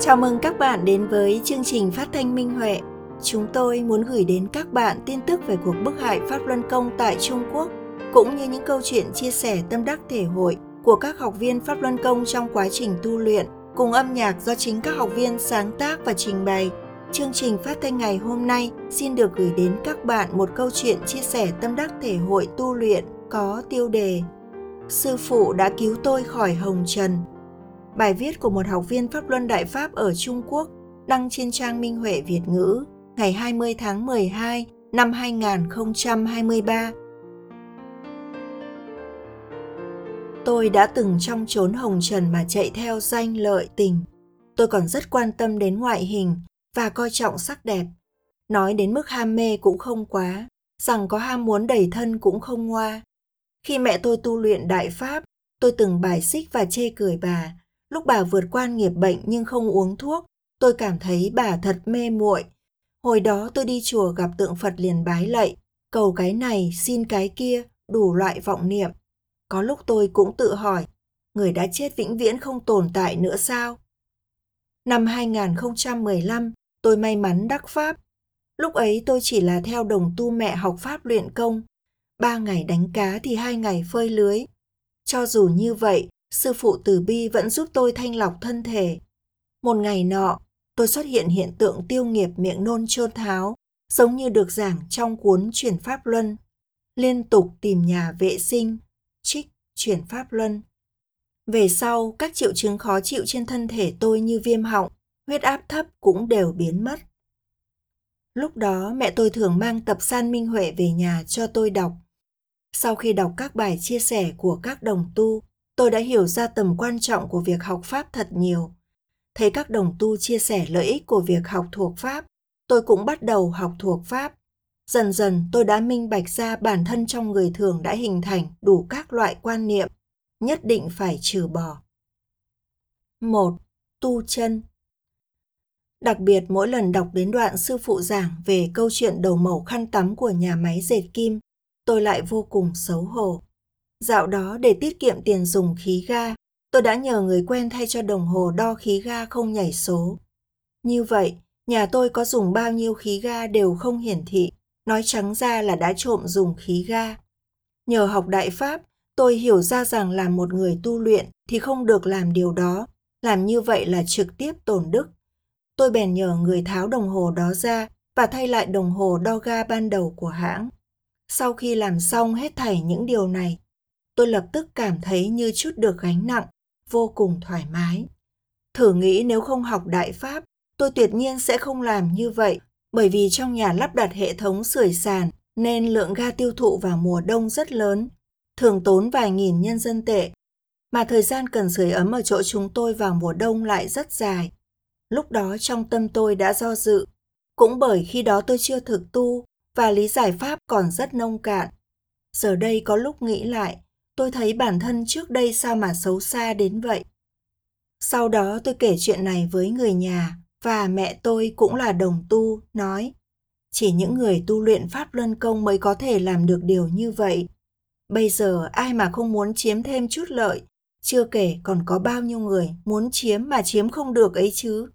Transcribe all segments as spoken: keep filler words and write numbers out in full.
Chào mừng các bạn đến với chương trình phát thanh Minh Huệ. Chúng tôi muốn gửi đến các bạn tin tức về cuộc bức hại Pháp Luân Công tại Trung Quốc, cũng như những câu chuyện chia sẻ tâm đắc thể hội của các học viên Pháp Luân Công trong quá trình tu luyện, cùng âm nhạc do chính các học viên sáng tác và trình bày. Chương trình phát thanh ngày hôm nay xin được gửi đến các bạn một câu chuyện chia sẻ tâm đắc thể hội tu luyện có tiêu đề Sư phụ đã cứu tôi khỏi hồng trần. Bài viết của một học viên Pháp Luân Đại Pháp ở Trung Quốc đăng trên trang Minh Huệ Việt ngữ ngày hai mươi tháng mười hai năm hai nghìn không trăm hai mươi ba. Tôi đã từng trong chốn hồng trần mà chạy theo danh lợi tình. Tôi còn rất quan tâm đến ngoại hình và coi trọng sắc đẹp. Nói đến mức ham mê cũng không quá, rằng có ham muốn đầy thân cũng không ngoa. Khi mẹ tôi tu luyện Đại Pháp, tôi từng bài xích và chê cười bà. Lúc bà vượt qua nghiệp bệnh nhưng không uống thuốc, tôi cảm thấy bà thật mê muội. Hồi đó tôi đi chùa gặp tượng Phật liền bái lạy, cầu cái này xin cái kia, đủ loại vọng niệm. Có lúc tôi cũng tự hỏi, người đã chết vĩnh viễn không tồn tại nữa sao? Năm hai nghìn không trăm mười lăm, tôi may mắn đắc Pháp. Lúc ấy tôi chỉ là theo đồng tu mẹ học Pháp luyện công. Ba ngày đánh cá thì hai ngày phơi lưới. Cho dù như vậy, sư phụ từ bi vẫn giúp tôi thanh lọc thân thể. Một ngày nọ, tôi xuất hiện hiện tượng tiêu nghiệp miệng nôn chôn tháo, giống như được giảng trong cuốn Chuyển Pháp Luân. Liên tục tìm nhà vệ sinh, trích Chuyển Pháp Luân. Về sau, các triệu chứng khó chịu trên thân thể tôi như viêm họng, huyết áp thấp cũng đều biến mất. Lúc đó, mẹ tôi thường mang tập san Minh Huệ về nhà cho tôi đọc. Sau khi đọc các bài chia sẻ của các đồng tu, tôi đã hiểu ra tầm quan trọng của việc học Pháp thật nhiều. Thấy các đồng tu chia sẻ lợi ích của việc học thuộc Pháp, tôi cũng bắt đầu học thuộc Pháp. Dần dần tôi đã minh bạch ra bản thân trong người thường đã hình thành đủ các loại quan niệm, nhất định phải trừ bỏ. một. Tu chân. Đặc biệt mỗi lần đọc đến đoạn sư phụ giảng về câu chuyện đầu mẩu khăn tắm của nhà máy dệt kim, tôi lại vô cùng xấu hổ. Dạo đó để tiết kiệm tiền dùng khí ga, tôi đã nhờ người quen thay cho đồng hồ đo khí ga không nhảy số. Như vậy, nhà tôi có dùng bao nhiêu khí ga đều không hiển thị, nói trắng ra là đã trộm dùng khí ga. Nhờ học Đại Pháp, tôi hiểu ra rằng làm một người tu luyện thì không được làm điều đó, làm như vậy là trực tiếp tổn đức. Tôi bèn nhờ người tháo đồng hồ đó ra và thay lại đồng hồ đo ga ban đầu của hãng. Sau khi làm xong hết thảy những điều này, tôi lập tức cảm thấy như chút được gánh nặng, vô cùng thoải mái. Thử nghĩ nếu không học Đại Pháp, tôi tuyệt nhiên sẽ không làm như vậy, bởi vì trong nhà lắp đặt hệ thống sưởi sàn nên lượng ga tiêu thụ vào mùa đông rất lớn, thường tốn vài nghìn nhân dân tệ, mà thời gian cần sưởi ấm ở chỗ chúng tôi vào mùa đông lại rất dài. Lúc đó trong tâm tôi đã do dự, cũng bởi khi đó tôi chưa thực tu và lý giải Pháp còn rất nông cạn. Giờ đây có lúc nghĩ lại, tôi thấy bản thân trước đây sao mà xấu xa đến vậy. Sau đó tôi kể chuyện này với người nhà và mẹ tôi cũng là đồng tu, nói chỉ những người tu luyện Pháp Luân Công mới có thể làm được điều như vậy. Bây giờ ai mà không muốn chiếm thêm chút lợi, chưa kể còn có bao nhiêu người muốn chiếm mà chiếm không được ấy chứ.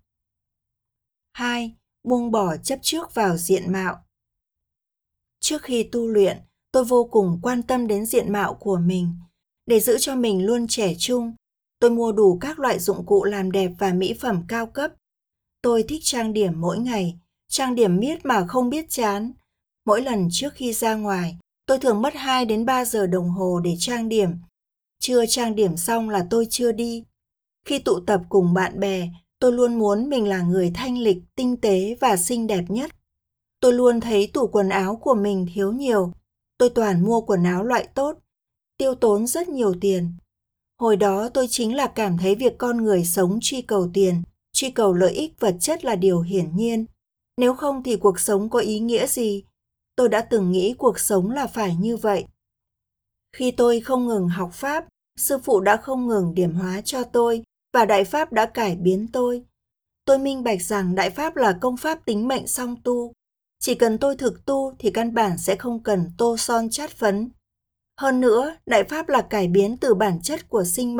hai. Buông bỏ chấp trước vào diện mạo. Trước khi tu luyện, tôi vô cùng quan tâm đến diện mạo của mình. Để giữ cho mình luôn trẻ trung, tôi mua đủ các loại dụng cụ làm đẹp và mỹ phẩm cao cấp. Tôi thích trang điểm mỗi ngày, trang điểm miết mà không biết chán. Mỗi lần trước khi ra ngoài, tôi thường mất hai đến ba giờ đồng hồ để trang điểm. Chưa trang điểm xong là tôi chưa đi. Khi tụ tập cùng bạn bè, tôi luôn muốn mình là người thanh lịch, tinh tế và xinh đẹp nhất. Tôi luôn thấy tủ quần áo của mình thiếu nhiều. Tôi toàn mua quần áo loại tốt, tiêu tốn rất nhiều tiền. Hồi đó tôi chính là cảm thấy việc con người sống truy cầu tiền, truy cầu lợi ích vật chất là điều hiển nhiên. Nếu không thì cuộc sống có ý nghĩa gì? Tôi đã từng nghĩ cuộc sống là phải như vậy. Khi tôi không ngừng học Pháp, sư phụ đã không ngừng điểm hóa cho tôi và Đại Pháp đã cải biến tôi. Tôi minh bạch rằng Đại Pháp là công pháp tính mệnh song tu. Chỉ cần tôi thực tu thì căn bản sẽ không cần tô son chát phấn. Hơn nữa, Đại Pháp là cải biến từ bản chất của sinh mệnh,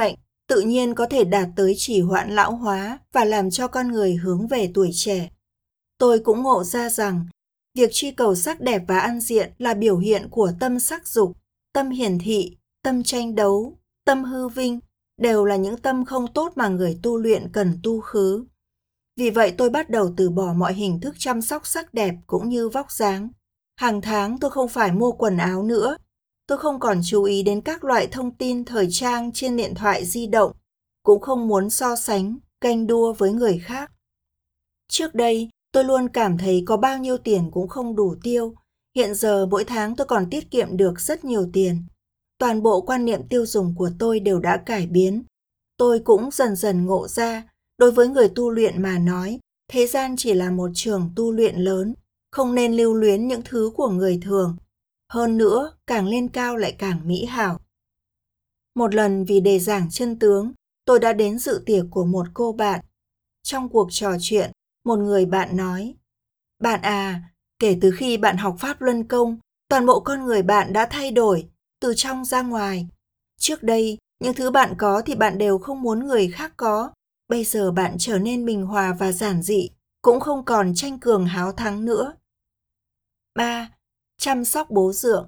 tự nhiên có thể đạt tới trì hoãn lão hóa và làm cho con người hướng về tuổi trẻ. Tôi cũng ngộ ra rằng, việc truy cầu sắc đẹp và ăn diện là biểu hiện của tâm sắc dục, tâm hiển thị, tâm tranh đấu, tâm hư vinh, đều là những tâm không tốt mà người tu luyện cần tu khứ. Vì vậy tôi bắt đầu từ bỏ mọi hình thức chăm sóc sắc đẹp cũng như vóc dáng. Hàng tháng tôi không phải mua quần áo nữa. Tôi không còn chú ý đến các loại thông tin thời trang trên điện thoại di động, cũng không muốn so sánh, ganh đua với người khác. Trước đây, tôi luôn cảm thấy có bao nhiêu tiền cũng không đủ tiêu. Hiện giờ mỗi tháng tôi còn tiết kiệm được rất nhiều tiền. Toàn bộ quan niệm tiêu dùng của tôi đều đã cải biến. Tôi cũng dần dần ngộ ra, đối với người tu luyện mà nói, thế gian chỉ là một trường tu luyện lớn, không nên lưu luyến những thứ của người thường. Hơn nữa, càng lên cao lại càng mỹ hảo. Một lần vì đề giảng chân tướng, tôi đã đến dự tiệc của một cô bạn. Trong cuộc trò chuyện, một người bạn nói, "Bạn à, kể từ khi bạn học Pháp Luân Công, toàn bộ con người bạn đã thay đổi, từ trong ra ngoài. Trước đây, những thứ bạn có thì bạn đều không muốn người khác có. Bây giờ bạn trở nên bình hòa và giản dị, cũng không còn tranh cường háo thắng nữa." ba. Chăm sóc bố Dượng.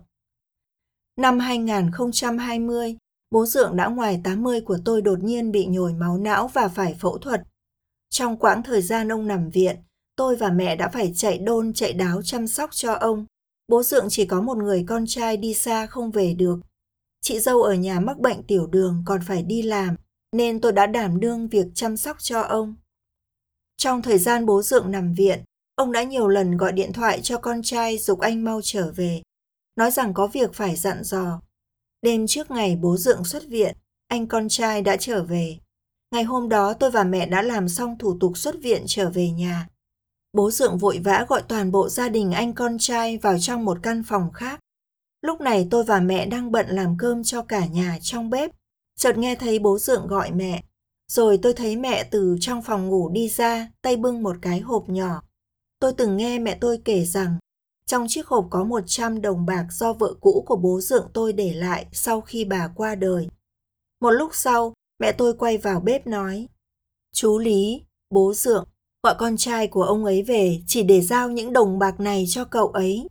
Năm hai không hai không, bố Dượng đã ngoài tám mươi của tôi đột nhiên bị nhồi máu não và phải phẫu thuật. Trong quãng thời gian ông nằm viện, tôi và mẹ đã phải chạy đôn chạy đáo chăm sóc cho ông. Bố Dượng chỉ có một người con trai đi xa không về được. Chị dâu ở nhà mắc bệnh tiểu đường còn phải đi làm, nên tôi đã đảm đương việc chăm sóc cho ông. Trong thời gian bố Dượng nằm viện, ông đã nhiều lần gọi điện thoại cho con trai giục anh mau trở về, nói rằng có việc phải dặn dò. Đêm trước ngày bố Dượng xuất viện, anh con trai đã trở về. Ngày hôm đó tôi và mẹ đã làm xong thủ tục xuất viện trở về nhà. Bố Dượng vội vã gọi toàn bộ gia đình anh con trai vào trong một căn phòng khác. Lúc này tôi và mẹ đang bận làm cơm cho cả nhà trong bếp. Chợt nghe thấy bố Dượng gọi mẹ. Rồi tôi thấy mẹ từ trong phòng ngủ đi ra, tay bưng một cái hộp nhỏ. Tôi từng nghe mẹ tôi kể rằng, trong chiếc hộp có một trăm đồng bạc do vợ cũ của bố Dượng tôi để lại sau khi bà qua đời. Một lúc sau, mẹ tôi quay vào bếp nói, "Chú Lý, bố Dượng, gọi con trai của ông ấy về chỉ để giao những đồng bạc này cho cậu ấy."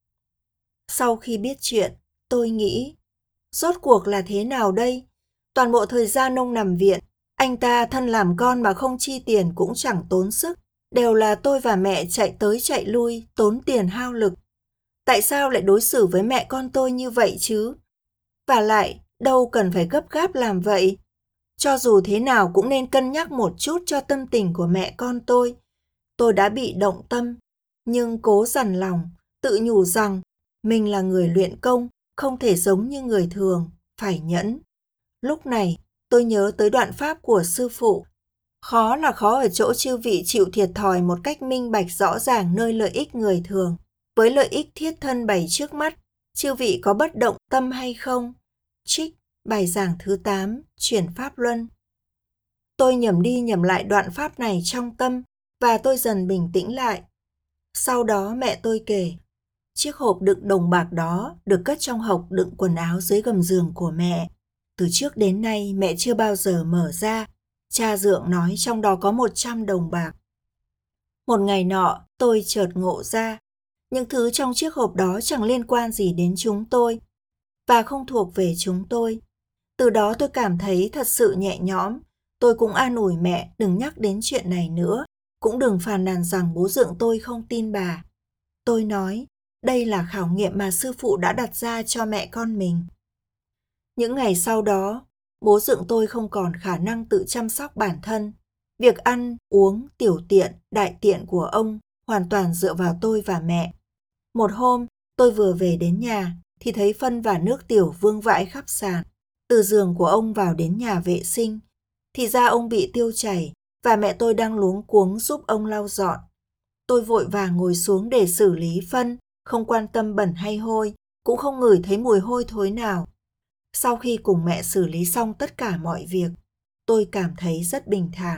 Sau khi biết chuyện, tôi nghĩ, rốt cuộc là thế nào đây? Toàn bộ thời gian ông nằm viện, anh ta thân làm con mà không chi tiền cũng chẳng tốn sức. Đều là tôi và mẹ chạy tới chạy lui, tốn tiền hao lực. Tại sao lại đối xử với mẹ con tôi như vậy chứ? Và lại, đâu cần phải gấp gáp làm vậy. Cho dù thế nào cũng nên cân nhắc một chút cho tâm tình của mẹ con tôi. Tôi đã bị động tâm, nhưng cố dằn lòng, tự nhủ rằng mình là người luyện công, không thể giống như người thường, phải nhẫn. Lúc này, tôi nhớ tới đoạn pháp của sư phụ. Khó là khó ở chỗ chư vị chịu thiệt thòi một cách minh bạch rõ ràng nơi lợi ích người thường. Với lợi ích thiết thân bày trước mắt, chư vị có bất động tâm hay không? Trích, bài giảng thứ tám, chuyển Pháp Luân. Tôi nhẩm đi nhẩm lại đoạn pháp này trong tâm và tôi dần bình tĩnh lại. Sau đó mẹ tôi kể, chiếc hộp đựng đồng bạc đó được cất trong hộc đựng quần áo dưới gầm giường của mẹ. Từ trước đến nay mẹ chưa bao giờ mở ra. Cha Dượng nói trong đó có một trăm đồng bạc. Một ngày nọ, tôi chợt ngộ ra, những thứ trong chiếc hộp đó chẳng liên quan gì đến chúng tôi, và không thuộc về chúng tôi. Từ đó tôi cảm thấy thật sự nhẹ nhõm. Tôi cũng an ủi mẹ đừng nhắc đến chuyện này nữa, cũng đừng phàn nàn rằng bố Dượng tôi không tin bà. Tôi nói, đây là khảo nghiệm mà sư phụ đã đặt ra cho mẹ con mình. Những ngày sau đó, bố Dượng tôi không còn khả năng tự chăm sóc bản thân. Việc ăn, uống, tiểu tiện, đại tiện của ông hoàn toàn dựa vào tôi và mẹ. Một hôm, tôi vừa về đến nhà thì thấy phân và nước tiểu vương vãi khắp sàn. Từ giường của ông vào đến nhà vệ sinh, thì ra ông bị tiêu chảy và mẹ tôi đang luống cuống giúp ông lau dọn. Tôi vội vàng ngồi xuống để xử lý phân, không quan tâm bẩn hay hôi, cũng không ngửi thấy mùi hôi thối nào. Sau khi cùng mẹ xử lý xong tất cả mọi việc, tôi cảm thấy rất bình thản.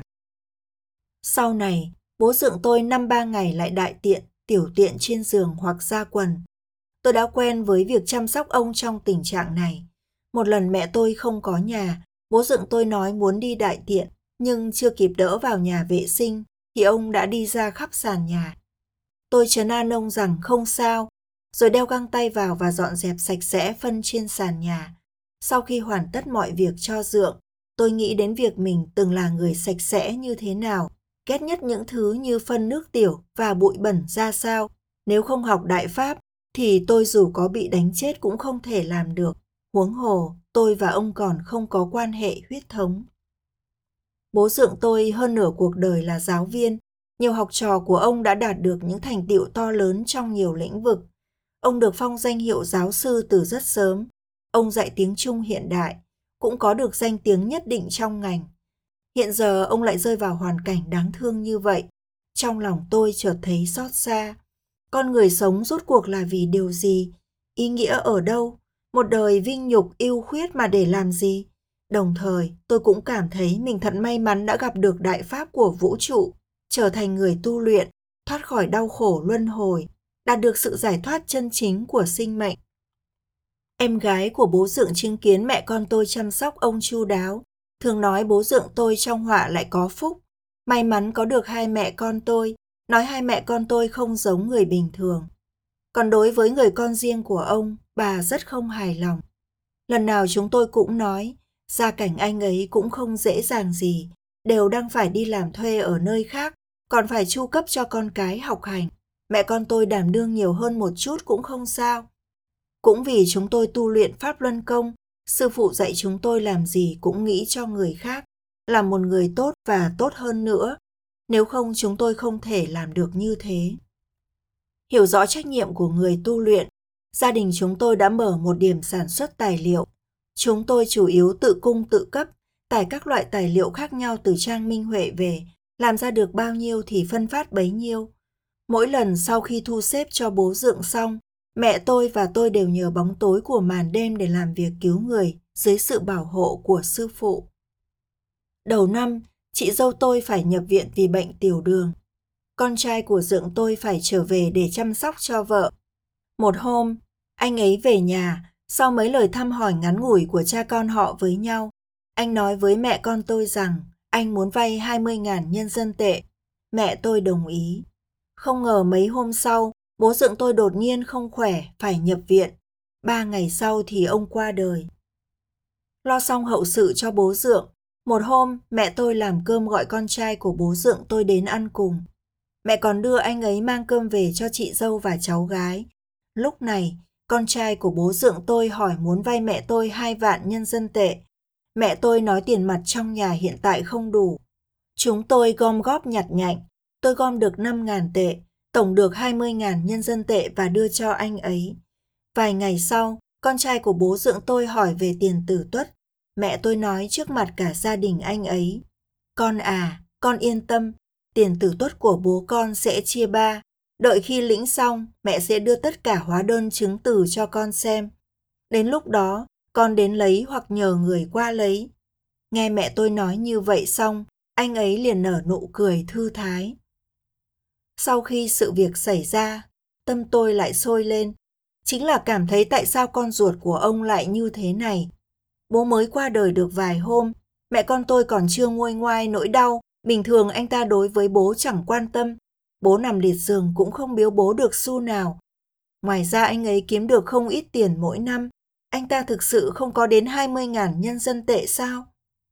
Sau này, bố Dượng tôi năm ba ngày lại đại tiện, tiểu tiện trên giường hoặc ra quần. Tôi đã quen với việc chăm sóc ông trong tình trạng này. Một lần mẹ tôi không có nhà, Bố dượng tôi nói muốn đi đại tiện, nhưng chưa kịp đỡ vào nhà vệ sinh thì ông đã đi ra khắp sàn nhà. Tôi trấn an ông rằng không sao, rồi đeo găng tay vào và dọn dẹp sạch sẽ phân trên sàn nhà. Sau khi hoàn tất mọi việc cho dượng, tôi nghĩ đến việc mình từng là người sạch sẽ như thế nào, ghét nhất những thứ như phân nước tiểu và bụi bẩn ra sao. Nếu không học Đại Pháp thì tôi dù có bị đánh chết cũng không thể làm được. Huống hồ, tôi và ông còn không có quan hệ huyết thống. Bố dượng tôi hơn nửa cuộc đời là giáo viên. Nhiều học trò của ông đã đạt được những thành tựu to lớn trong nhiều lĩnh vực. Ông được phong danh hiệu giáo sư từ rất sớm. Ông dạy tiếng Trung hiện đại, cũng có được danh tiếng nhất định trong ngành. Hiện giờ ông lại rơi vào hoàn cảnh đáng thương như vậy. Trong lòng tôi chợt thấy xót xa. Con người sống rốt cuộc là vì điều gì? Ý nghĩa ở đâu? Một đời vinh nhục ưu khuyết mà để làm gì? Đồng thời, tôi cũng cảm thấy mình thật may mắn đã gặp được Đại Pháp của vũ trụ, trở thành người tu luyện, thoát khỏi đau khổ luân hồi, đạt được sự giải thoát chân chính của sinh mệnh. Em gái của bố dượng chứng kiến mẹ con tôi chăm sóc ông chu đáo, thường nói bố dượng tôi trong họa lại có phúc. May mắn có được hai mẹ con tôi, nói hai mẹ con tôi không giống người bình thường. Còn đối với người con riêng của ông, bà rất không hài lòng. Lần nào chúng tôi cũng nói, gia cảnh anh ấy cũng không dễ dàng gì, đều đang phải đi làm thuê ở nơi khác, còn phải chu cấp cho con cái học hành. Mẹ con tôi đảm đương nhiều hơn một chút cũng không sao. Cũng vì chúng tôi tu luyện Pháp Luân Công, sư phụ dạy chúng tôi làm gì cũng nghĩ cho người khác, làm một người tốt và tốt hơn nữa. Nếu không chúng tôi không thể làm được như thế. Hiểu rõ trách nhiệm của người tu luyện, gia đình chúng tôi đã mở một điểm sản xuất tài liệu. Chúng tôi chủ yếu tự cung tự cấp, tải các loại tài liệu khác nhau từ trang Minh Huệ về, làm ra được bao nhiêu thì phân phát bấy nhiêu. Mỗi lần sau khi thu xếp cho bố dượng xong, mẹ tôi và tôi đều nhờ bóng tối của màn đêm để làm việc cứu người dưới sự bảo hộ của sư phụ. Đầu năm, chị dâu tôi phải nhập viện vì bệnh tiểu đường. Con trai của dượng tôi phải trở về để chăm sóc cho vợ. Một hôm, anh ấy về nhà, sau mấy lời thăm hỏi ngắn ngủi của cha con họ với nhau, anh nói với mẹ con tôi rằng anh muốn vay hai mươi nghìn nhân dân tệ. Mẹ tôi đồng ý. Không ngờ mấy hôm sau, bố dượng tôi đột nhiên không khỏe, phải nhập viện. Ba ngày sau thì ông qua đời. Lo xong hậu sự cho bố dượng, một hôm mẹ tôi làm cơm gọi con trai của bố dượng tôi đến ăn cùng. Mẹ còn đưa anh ấy mang cơm về cho chị dâu và cháu gái. Lúc này, con trai của bố dượng tôi hỏi muốn vay mẹ tôi hai vạn nhân dân tệ. Mẹ tôi nói tiền mặt trong nhà hiện tại không đủ. Chúng tôi gom góp nhặt nhạnh. Tôi gom được năm nghìn tệ, tổng được hai mươi nghìn nhân dân tệ và đưa cho anh ấy. Vài ngày sau, con trai của bố dượng tôi hỏi về tiền tử tuất. Mẹ tôi nói trước mặt cả gia đình anh ấy. Con à, con yên tâm, tiền tử tuất của bố con sẽ chia ba. Đợi khi lĩnh xong, mẹ sẽ đưa tất cả hóa đơn chứng từ cho con xem. Đến lúc đó, con đến lấy hoặc nhờ người qua lấy. Nghe mẹ tôi nói như vậy xong, anh ấy liền nở nụ cười thư thái. Sau khi sự việc xảy ra, tâm tôi lại sôi lên. Chính là cảm thấy tại sao con ruột của ông lại như thế này. Bố mới qua đời được vài hôm, mẹ con tôi còn chưa nguôi ngoai nỗi đau. Bình thường anh ta đối với bố chẳng quan tâm. Bố nằm liệt giường cũng không biếu bố được xu nào. Ngoài ra anh ấy kiếm được không ít tiền mỗi năm. Anh ta thực sự không có đến hai mươi nghìn nhân dân tệ sao?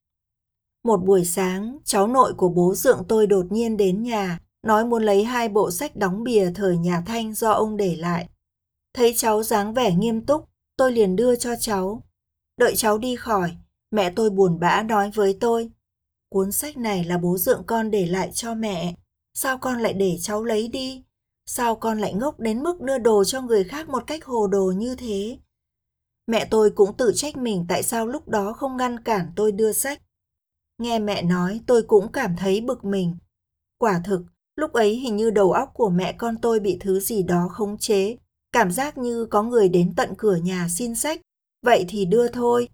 Một buổi sáng, cháu nội của bố dượng tôi đột nhiên đến nhà, nói muốn lấy hai bộ sách đóng bìa thời nhà Thanh do ông để lại. Thấy cháu dáng vẻ nghiêm túc, tôi liền đưa cho cháu. Đợi cháu đi khỏi, mẹ tôi buồn bã nói với tôi. Cuốn sách này là bố dượng con để lại cho mẹ. Sao con lại để cháu lấy đi? Sao con lại ngốc đến mức đưa đồ cho người khác một cách hồ đồ như thế? Mẹ tôi cũng tự trách mình tại sao lúc đó không ngăn cản tôi đưa sách. Nghe mẹ nói tôi cũng cảm thấy bực mình. Quả thực, lúc ấy hình như đầu óc của mẹ con tôi bị thứ gì đó khống chế. Cảm giác như có người đến tận cửa nhà xin sách. Vậy thì đưa thôi.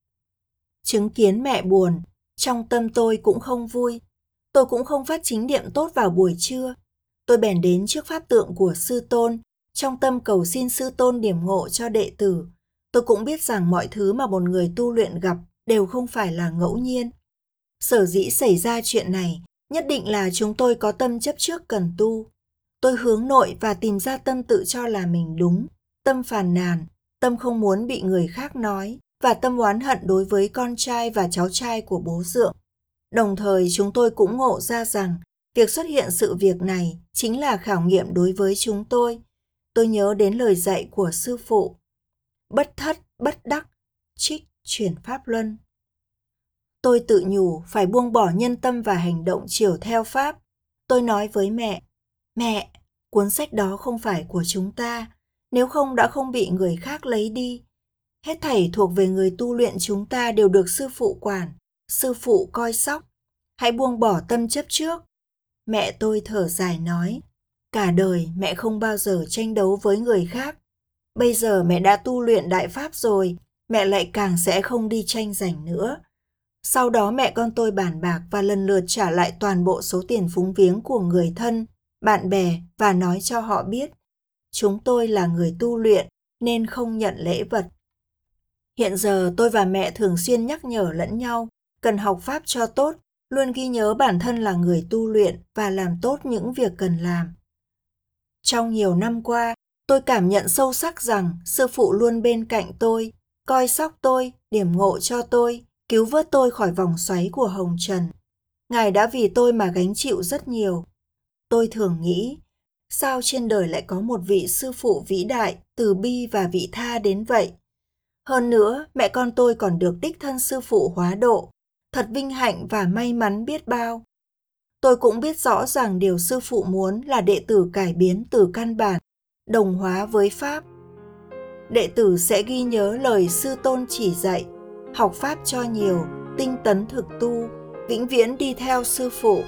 Chứng kiến mẹ buồn, trong tâm tôi cũng không vui. Tôi cũng không phát chính niệm tốt vào buổi trưa. Tôi bèn đến trước pháp tượng của sư tôn, trong tâm cầu xin sư tôn điểm ngộ cho đệ tử. Tôi cũng biết rằng mọi thứ mà một người tu luyện gặp đều không phải là ngẫu nhiên. Sở dĩ xảy ra chuyện này, nhất định là chúng tôi có tâm chấp trước cần tu. Tôi hướng nội và tìm ra tâm tự cho là mình đúng, tâm phàn nàn, tâm không muốn bị người khác nói và tâm oán hận đối với con trai và cháu trai của bố dượng. Đồng thời chúng tôi cũng ngộ ra rằng việc xuất hiện sự việc này chính là khảo nghiệm đối với chúng tôi. Tôi nhớ đến lời dạy của sư phụ. Bất thất, bất đắc, trích chuyển pháp luân. Tôi tự nhủ phải buông bỏ nhân tâm và hành động chiều theo pháp. Tôi nói với mẹ, mẹ, cuốn sách đó không phải của chúng ta, nếu không đã không bị người khác lấy đi. Hết thảy thuộc về người tu luyện chúng ta đều được sư phụ quản, sư phụ coi sóc. Hãy buông bỏ tâm chấp trước. Mẹ tôi thở dài nói, cả đời mẹ không bao giờ tranh đấu với người khác. Bây giờ mẹ đã tu luyện đại pháp rồi, mẹ lại càng sẽ không đi tranh giành nữa. Sau đó mẹ con tôi bàn bạc và lần lượt trả lại toàn bộ số tiền phúng viếng của người thân, bạn bè và nói cho họ biết, chúng tôi là người tu luyện nên không nhận lễ vật. Hiện giờ tôi và mẹ thường xuyên nhắc nhở lẫn nhau, cần học pháp cho tốt, luôn ghi nhớ bản thân là người tu luyện và làm tốt những việc cần làm. Trong nhiều năm qua, tôi cảm nhận sâu sắc rằng sư phụ luôn bên cạnh tôi, coi sóc tôi, điểm ngộ cho tôi, cứu vớt tôi khỏi vòng xoáy của hồng trần. Ngài đã vì tôi mà gánh chịu rất nhiều. Tôi thường nghĩ, sao trên đời lại có một vị sư phụ vĩ đại, từ bi và vị tha đến vậy? Hơn nữa, mẹ con tôi còn được đích thân sư phụ hóa độ, thật vinh hạnh và may mắn biết bao. Tôi cũng biết rõ rằng điều sư phụ muốn là đệ tử cải biến từ căn bản, đồng hóa với pháp. Đệ tử sẽ ghi nhớ lời sư tôn chỉ dạy, học pháp cho nhiều, tinh tấn thực tu, vĩnh viễn đi theo sư phụ.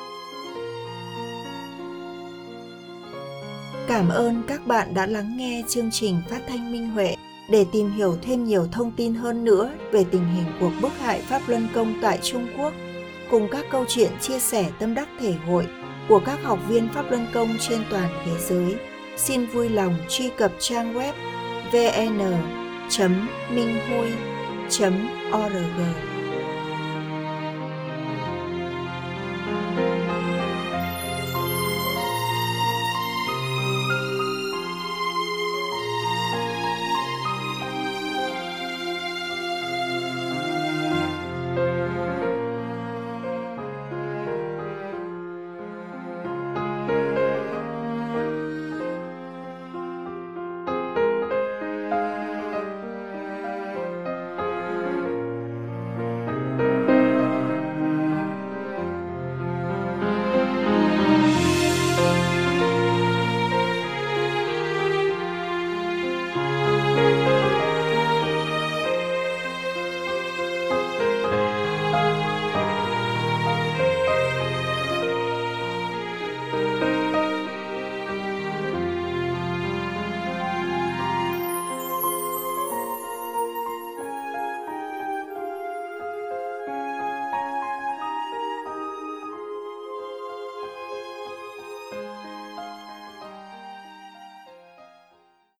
Cảm ơn các bạn đã lắng nghe chương trình Phát thanh Minh Huệ. Để tìm hiểu thêm nhiều thông tin hơn nữa về tình hình cuộc bức hại Pháp Luân Công tại Trung Quốc, cùng các câu chuyện chia sẻ tâm đắc thể hội của các học viên Pháp Luân Công trên toàn thế giới, xin vui lòng truy cập trang web vê en chấm minh hui chấm org.